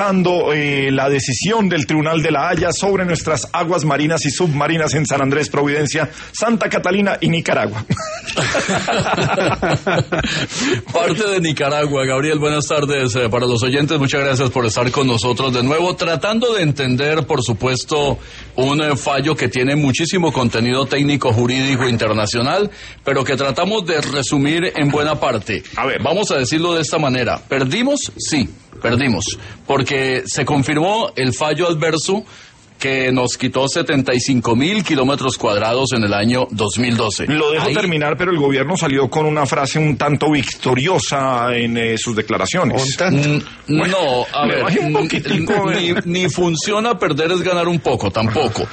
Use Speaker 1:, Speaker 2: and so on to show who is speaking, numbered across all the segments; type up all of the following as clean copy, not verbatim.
Speaker 1: analizando la decisión del Tribunal de la Haya sobre nuestras aguas marinas y submarinas en San Andrés, Providencia, Santa Catalina y Nicaragua.
Speaker 2: Parte de Nicaragua. Gabriel, buenas tardes para los oyentes. Muchas gracias por estar con nosotros de nuevo, tratando de entender, por supuesto, un fallo que tiene muchísimo contenido técnico, jurídico, internacional, pero que tratamos de resumir en buena parte.
Speaker 1: A ver,
Speaker 2: vamos a decirlo de esta manera. ¿Perdimos? Sí, perdimos, porque se confirmó el fallo adverso que nos quitó 75,000 kilómetros cuadrados en el año 2012.
Speaker 1: Lo dejo terminar, pero el gobierno salió con una frase un tanto victoriosa en sus declaraciones.
Speaker 2: ¿Un tanto? No, a ver, ni funciona perder es ganar un poco, tampoco.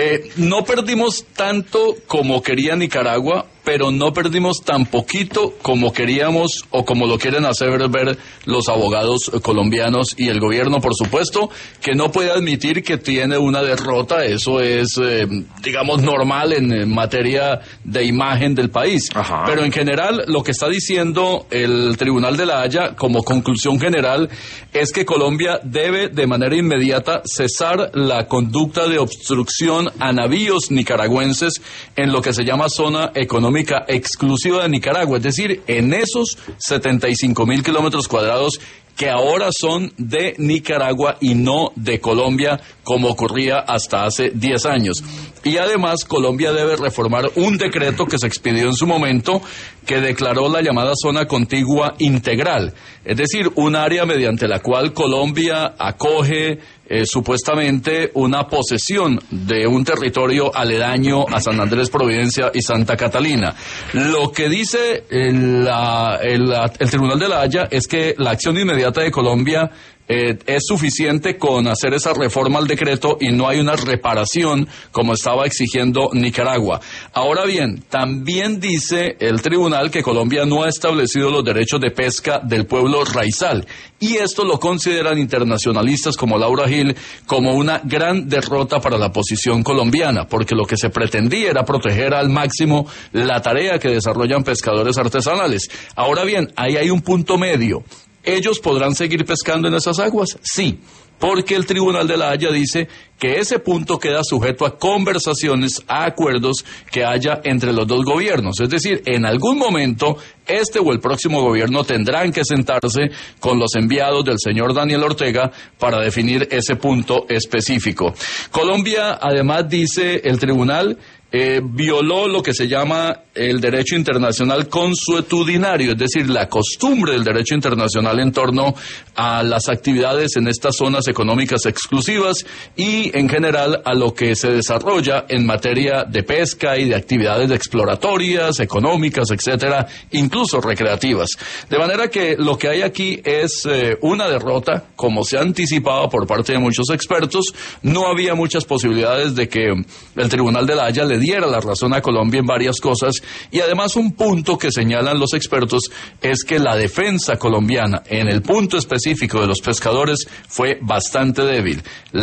Speaker 2: No perdimos tanto como quería Nicaragua, pero no perdimos tan poquito como queríamos o como lo quieren hacer ver los abogados colombianos y el gobierno, por supuesto, que no puede admitir que tiene una derrota. Eso es, digamos, normal en materia de imagen del país.
Speaker 1: Ajá.
Speaker 2: Pero en general, lo que está diciendo el Tribunal de la Haya, como conclusión general, es que Colombia debe de manera inmediata cesar la conducta de obstrucción a navíos nicaragüenses en lo que se llama zona económica exclusiva de Nicaragua, es decir, en esos 75,000 kilómetros cuadrados que ahora son de Nicaragua y no de Colombia, como ocurría hasta hace 10 años. Y además, Colombia debe reformar un decreto que se expidió en su momento, que declaró la llamada zona contigua integral, es decir, un área mediante la cual Colombia acoge supuestamente una posesión de un territorio aledaño a San Andrés, Providencia y Santa Catalina. Lo que dice el Tribunal de la Haya es que la acción inmediata de Colombia es suficiente con hacer esa reforma al decreto y no hay una reparación como estaba exigiendo Nicaragua. Ahora bien, también dice el tribunal que Colombia no ha establecido los derechos de pesca del pueblo raizal, y esto lo consideran internacionalistas como Laura Gil como una gran derrota para la posición colombiana, porque lo que se pretendía era proteger al máximo la tarea que desarrollan pescadores artesanales. Ahora bien, ahí hay un punto medio. ¿Ellos podrán seguir pescando en esas aguas? Sí, porque el Tribunal de la Haya dice que ese punto queda sujeto a conversaciones, a acuerdos que haya entre los dos gobiernos. Es decir, en algún momento, este o el próximo gobierno tendrán que sentarse con los enviados del señor Daniel Ortega para definir ese punto específico. Colombia, además, dice el tribunal, violó lo que se llama el derecho internacional consuetudinario, es decir, la costumbre del derecho internacional en torno a las actividades en estas zonas económicas exclusivas y en general a lo que se desarrolla en materia de pesca y de actividades exploratorias, económicas, etcétera, incluso recreativas. De manera que lo que hay aquí es una derrota, como se ha anticipado por parte de muchos expertos. No había muchas posibilidades de que el Tribunal de la Haya le diera la razón a Colombia en varias cosas, y además un punto que señalan los expertos es que la defensa colombiana en el punto específico de los pescadores fue bastante débil.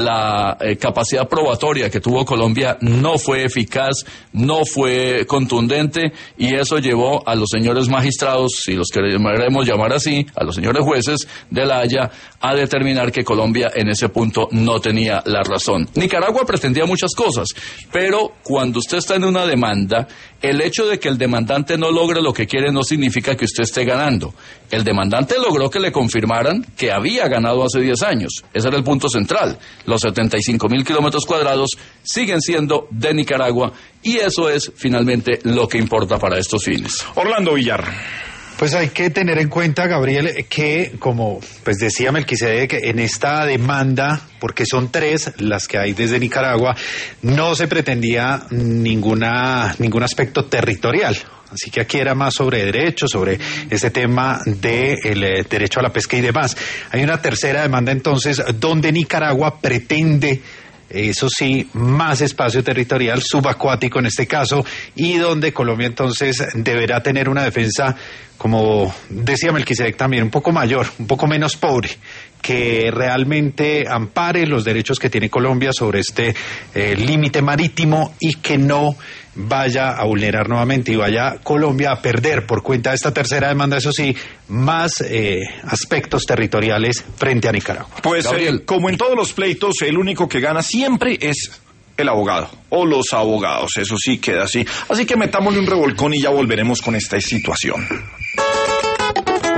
Speaker 2: La capacidad probatoria que tuvo Colombia no fue eficaz, no fue contundente, y eso llevó a los señores magistrados, si los queremos llamar así, a los señores jueces de la Haya, a determinar que Colombia en ese punto no tenía la razón. Nicaragua pretendía muchas cosas, pero cuando usted está en una demanda, el hecho de que el demandante no logre lo que quiere no significa que usted esté ganando. El demandante logró que le confirmaran que había ganado hace 10 años. Ese era el punto central. Los 75,000 kilómetros cuadrados siguen siendo de Nicaragua, y eso es finalmente lo que importa para estos fines.
Speaker 1: Orlando Villar.
Speaker 3: Pues hay que tener en cuenta, Gabriel, que como pues decía Melquisedec, en esta demanda, porque son 3 las que hay desde Nicaragua, no se pretendía ningún aspecto territorial. Así que aquí era más sobre derechos, sobre ese tema del derecho a la pesca y demás. Hay una tercera demanda entonces donde Nicaragua pretende, eso sí, más espacio territorial, subacuático en este caso, y donde Colombia entonces deberá tener una defensa, como decía Melquisedec también, un poco mayor, un poco menos pobre que realmente ampare los derechos que tiene Colombia sobre este límite marítimo y que no vaya a vulnerar nuevamente y vaya Colombia a perder por cuenta de esta tercera demanda, eso sí, más aspectos territoriales frente a Nicaragua.
Speaker 1: Pues como en todos los pleitos, el único que gana siempre es el abogado o los abogados, eso sí queda así. Así que metámosle un revolcón y ya volveremos con esta situación.